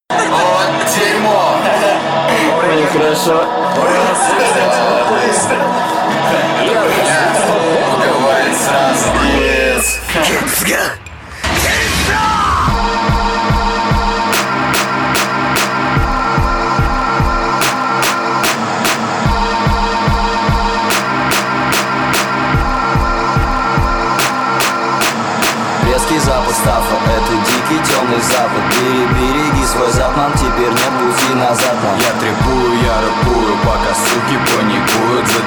Вот дерьмо. Хорошо. Говорит сразу. Yes. Резкий запад стафа, это дикий темный запад. Береги свой зад, нам теперь нет пути назад нам. Я трепую, я рэпую, пока суки паникуют. За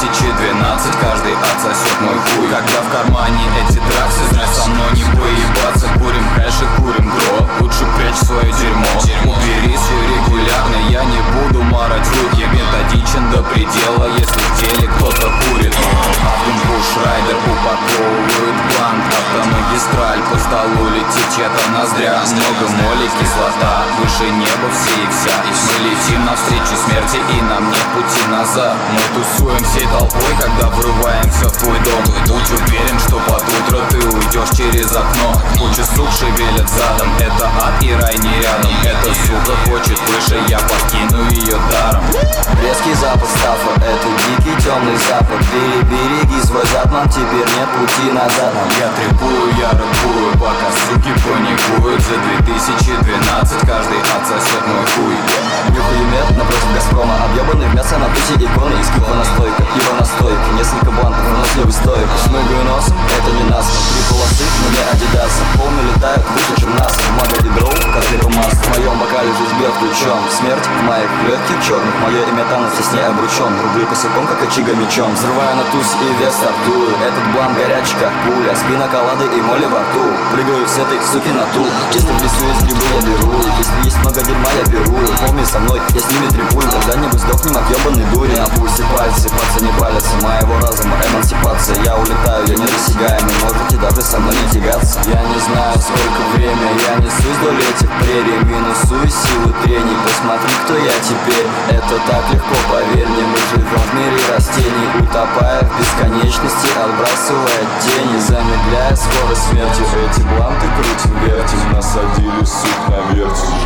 2012 каждый отсосет мой хуй. Когда в кармане эти драксы, знай, со мной не поебаться. Курим хэш и курим гро, лучше прячь свое дерьмо. Убери все регулярно, я не буду марать руки. Методичен до предела, если в теле кто-то курит. Бушрайдер упаковывает бланк. Автомагистраль, по столу летит чья-то ноздря. Много моли, кислота, выше неба все и вся. Мы летим навстречу смерти, и нам нет пути назад. Мы тусуем всей толпой, когда врываемся в твой дом. Будь уверен, что под утро ты уйдешь через окно. Куча сук шевелят задом, это ад и рай не рядом. Эта сука хочет выше, я покину ее даром. Резкий запад стафа, это дикий темный запад. Береги свой зад, нам теперь нет пути назад нам. Я трепую, я рэпую, пока суки паникуют. За 2012 каждый отсосет мой хуй. Нюхаю мед напротив Газпрома, объебанный в мясо на тусе иконы. Из пива настойка, пиво настойка, несколько бланков, выносливый стойк. Шмыгаю носом, это не нас, три полосы, но не адидасы. Полны летают выше, чем нас. Бумага ведро, котлету масла. В моем бокале жизнь бьет ключом. Смерть в моих легких черных, мое имя там на тесне обручен. Рублю косяком, как очига мечом. Взрываю на тусе и вес стартую. Этот бланк горячий, как пуля. Спина коллады и моли во рту. Прыгаю с этой суки на тул. Если в лесу есть грибы, я беру. Если есть много дерьма, я беру. Помни со мной, я с ними трепую. Когда-нибудь сдохнем от ебаной дури. На пульсе пальцы, пальцы не палятся. Моего разума эмансипация. Я улетаю, я недосягаемый. Можете даже со мной не тягаться. Я не знаю, сколько время я несусь вдоль этих прерий. Минусую силы трений. Посмотри, кто я теперь. Это так легко, поверь мне. Мы живем в мире растений, утопая в бесконечности, отбрасывая тени, замедляя скорость смерти. Эти бланты крутим, вертим, насадили сук на вертель.